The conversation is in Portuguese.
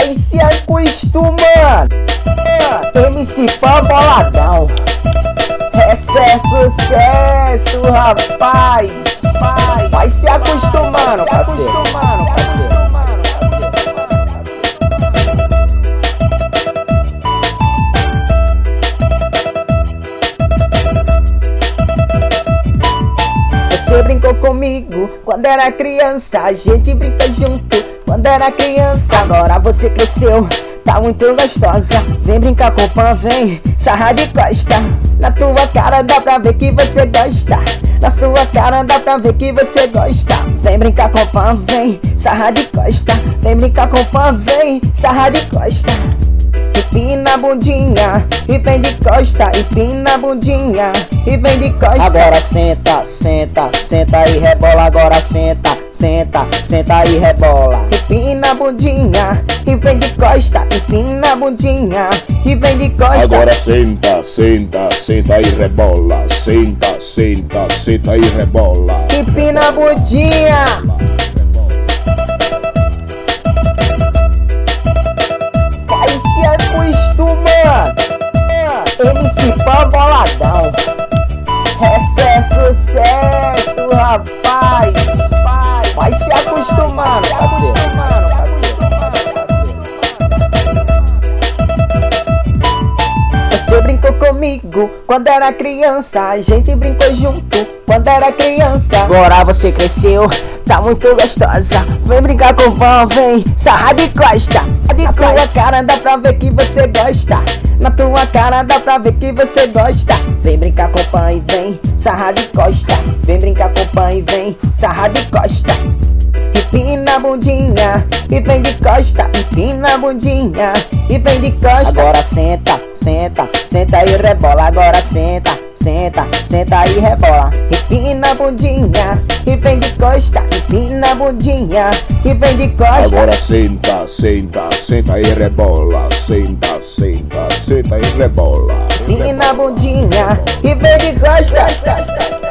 Vai se acostumando. MC Pan boladão. Esse é sucesso, rapaz. Vai se acostumando, parceiro. Você brincou comigo quando era criança, a gente brinca junto quando era criança. Agora você cresceu, tá muito gostosa. Vem brincar com o Pan, vem sarrar de costa. Na tua cara dá pra ver que você gosta. Na sua cara dá pra ver que você gosta. Vem brincar com o Pan, vem sarrar de costa. Vem brincar com o Pan, vem sarrar de costa. Empina a bundinha e vem de costa. Empina a bundinha e vem de costa. Agora senta, senta, senta e rebola. Agora senta, senta, senta e rebola. Empina a bundinha e vem de costa. Empina a bundinha e vem de costa. Agora senta, senta, senta e rebola. Senta, senta, senta e rebola. Empina a bundinha. Vai se acostumando. MC Pan boladão. Esse é sucesso, rapaz. Vai se acostumando, parceiro. Você brincou comigo quando era criança, a gente brincou junto quando era criança. Agora você cresceu, tá muito gostosa. Vem brincar com o Pan, vem sarrar de costa. Na tua cara dá pra ver que você gosta. Na tua cara dá pra ver que você gosta. Vem brincar com o Pan e vem sarrar de costa. Vem brincar com o Pan e vem sarrar de costa. Empina a bundinha e vem de costa. Empina a bundinha e vem de costa. Agora senta, senta, senta e rebola. Agora senta, senta, senta e rebola. Empina a bundinha e vem de costa. Empina a bundinha e vem de costa. Agora senta, senta, senta e rebola. Senta, senta, senta e rebola. Empina a bundinha e vem de costa.